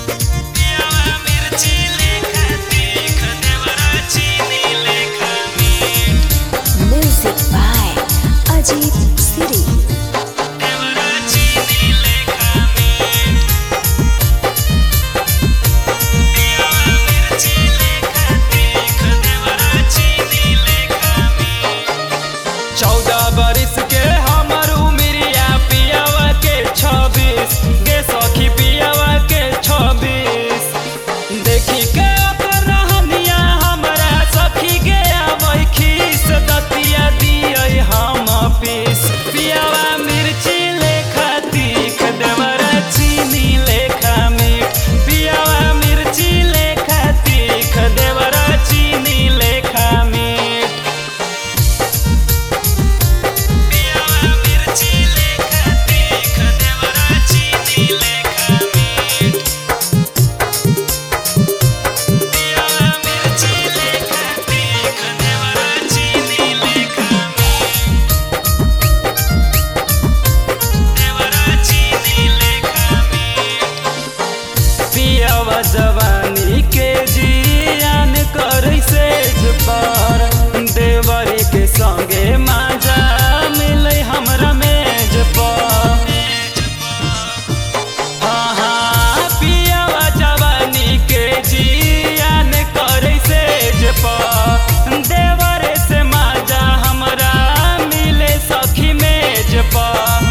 Music by Ajit Siri. बरिस के हमर उमरिया पियावा के 26 गे सखी पियावा के 26 देखी के ओकर रहनिया हमरा सखी गे आबै खीस दतिया दियै हम पीस पियावा मिर्ची लेखा तीख देवरा चीनी लेखा मीठ पियावा मिर्ची लेखा तीख देवरा चीनी लेखा मीठ जवानी के जियान करै सेज पर देवरी के संगे माजा मिलै हमरा मेज पर हाँ पियावा जवानी के जियान करै सेज पर देवरे से माजा हमरा मिले सखी मेज पर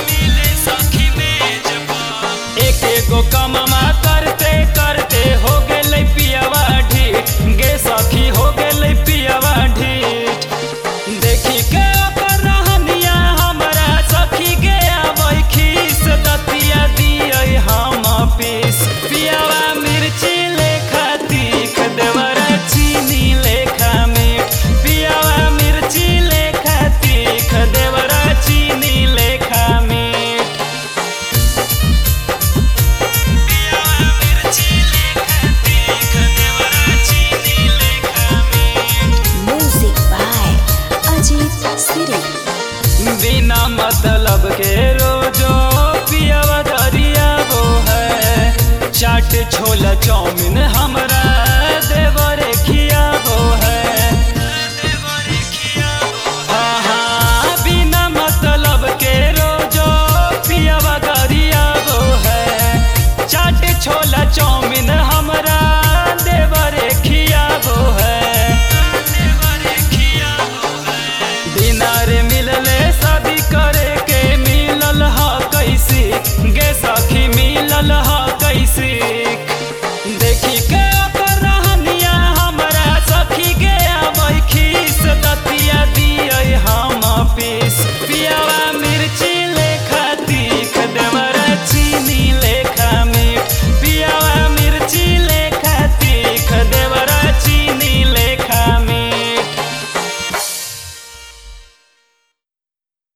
एक एगो कममा करते करते हो गेलै पियावा ढीठ गे सखी हो गेलै पियावा ढीठ देखी के ओकर रहनिया हमरा सखी गे आबै खीस दतिया दियै हम पीस पियावा मिर्ची लेखा तीख देवरा चीनी लेखा मीठ पियावा मिर्ची लेखा तीख देवरा चीनी लेखा मीठ बिना मतलब के रोजो पियावा दरिया वो है चाट छोला चाउमीन हमरा